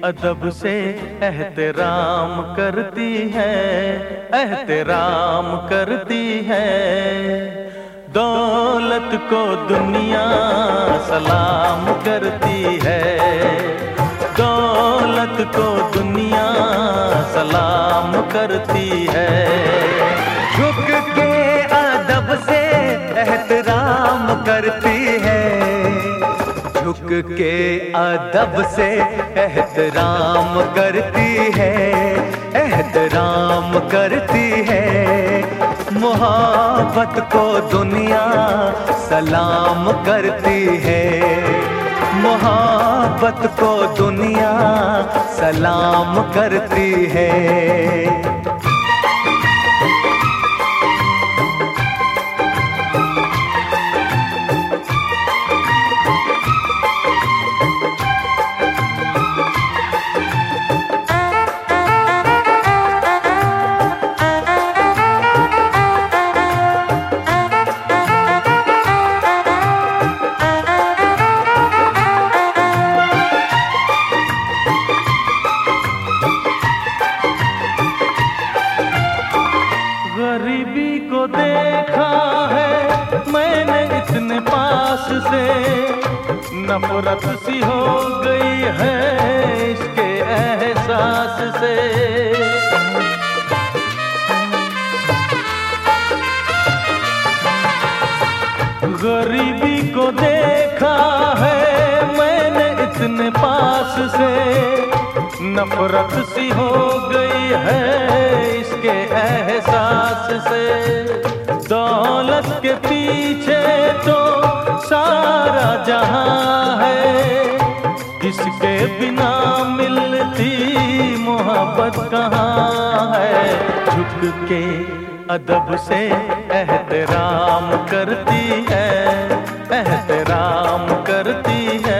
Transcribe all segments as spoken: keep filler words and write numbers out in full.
अदब से एहतराम करती है, एहतराम करती है। दौलत को दुनिया सलाम करती है, दौलत को दुनिया सलाम करती है। झुक के अदब से एहतराम करती है, झुक के अदब से एहतराम करती है, एहतराम करती है। मोहब्बत को दुनिया सलाम करती है, मोहब्बत को दुनिया सलाम करती है। गरीबी को देखा है मैंने इतने पास से, नफरत सी हो गई है इसके एहसास से। गरीबी को देखा है मैंने इतने पास से, नफरत सी हो गई है इसके एहसास से। दौलत के पीछे तो सारा जहां है, इसके बिना मिलती मोहब्बत कहाँ है। झुक के अदब से एहतराम करती है, एहतराम करती है।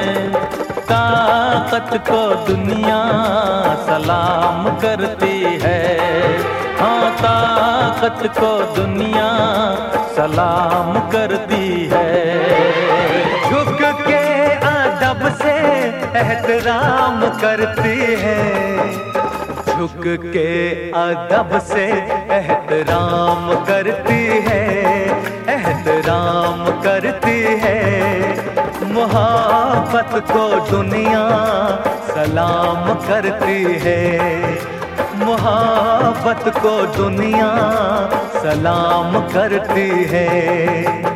ताकत को दुनिया सलाम करती है, हाँ ताकत को दुनिया सलाम करती है। झुक के अदब से एहतराम करती है, झुक के अदब से एहतराम करती है, एहतराम करती है। मोहब्बत को दुनिया सलाम करती है, मोहब्बत को दुनिया सलाम करती है।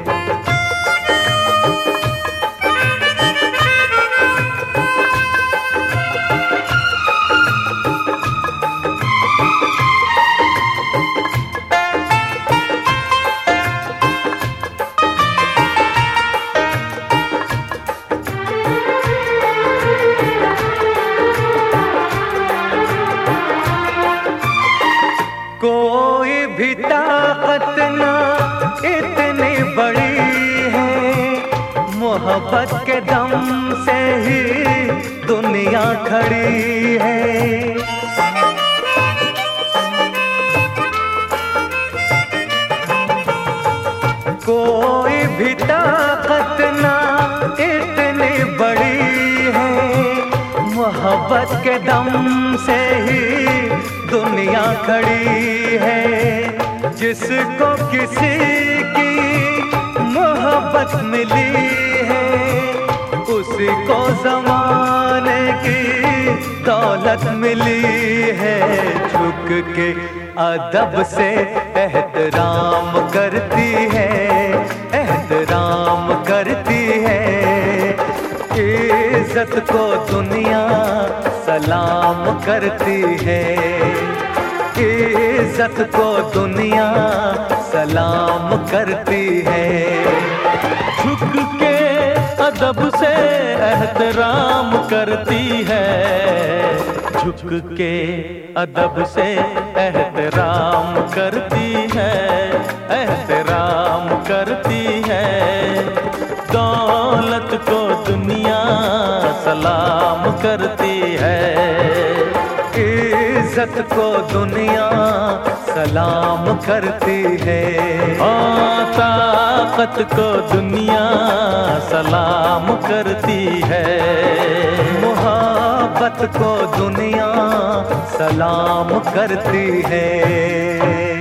कोई भी ताकत ना इतनी बड़ी है, मोहब्बत के दम से ही दुनिया खड़ी है। कोई भी ताकत ना इतनी बड़ी है, मोहब्बत के दम से ही दुनिया खड़ी है। जिसको किसी की मोहब्बत मिली है, उसी को ज़माने की दौलत मिली है। झुक के अदब से एहतराम करती है, एहतराम करती है। इज्जत को दुनिया सलाम करती है, इज्जत को दुनिया सलाम करती है। झुक के अदब से एहतराम करती है, झुक के अदब से एहतराम करती है, एहतराम करती है। दौलत को दुनिया सलाम करती है, इज्जत को दुनिया सलाम करती है। हाँ ताकत को दुनिया सलाम करती है। मोहब्बत मोहब्बत को दुनिया सलाम करती है।